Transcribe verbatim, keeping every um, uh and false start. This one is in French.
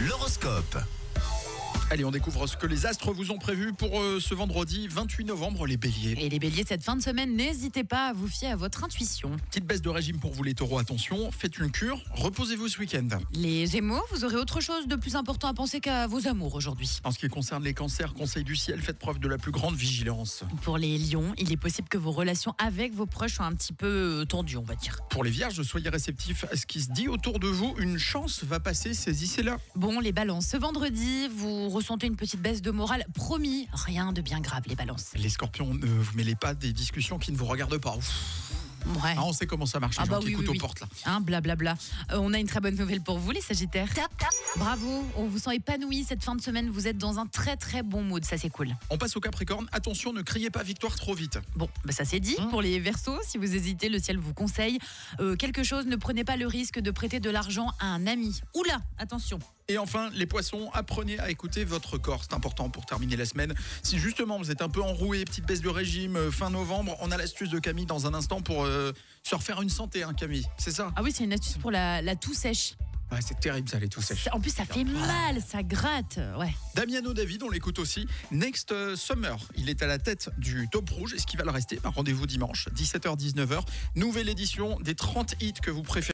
L'horoscope. Allez, on découvre ce que les astres vous ont prévu pour euh, ce vendredi vingt-huit novembre, les béliers. Et les béliers, cette fin de semaine, n'hésitez pas à vous fier à votre intuition. Petite baisse de régime pour vous les taureaux, attention, faites une cure, reposez-vous ce week-end. Les gémeaux, vous aurez autre chose de plus important à penser qu'à vos amours aujourd'hui. En ce qui concerne les cancers, conseil du ciel, faites preuve de la plus grande vigilance. Pour les lions, il est possible que vos relations avec vos proches soient un petit peu tendues, on va dire. Pour les vierges, soyez réceptifs à ce qui se dit autour de vous, une chance va passer, saisissez-la. Bon, les balances, ce vendredi, vous ressentez une petite baisse de morale. Promis, rien de bien grave, les balances. Les scorpions, ne vous mêlez pas des discussions qui ne vous regardent pas. Ouf. Ouais. Ah, on sait comment ça marche, les Ah gens bah qui oui, écoutent oui, aux oui. portes là. Hein, blablabla. Euh, on a une très bonne nouvelle pour vous, les sagittaires. Bravo, on vous sent épanoui cette fin de semaine. Vous êtes dans un très très bon mood, ça c'est cool. On passe au capricorne, attention, ne criez pas victoire trop vite. Bon, bah ça c'est dit. Hein Pour les verseaux, si vous hésitez, le ciel vous conseille euh, quelque chose. Ne prenez pas le risque de prêter de l'argent à un ami. Oula, attention. Et enfin, les poissons, apprenez à écouter votre corps. C'est important pour terminer la semaine. Si justement vous êtes un peu enroué, petite baisse de régime, euh, fin novembre, on a l'astuce de Camille dans un instant pour euh, se refaire une santé, hein, Camille. C'est ça? Ah oui, c'est une astuce pour la, la toux sèche. Ouais, c'est terrible ça, les tout sèches. En plus, ça fait mal, ça gratte. Ouais. Damiano David, on l'écoute aussi. Next Summer, il est à la tête du Top Rouge. Est-ce qu'il va le rester? Ben, rendez-vous dimanche, dix-sept heures dix-neuf heures. Nouvelle édition des trente hits que vous préférez.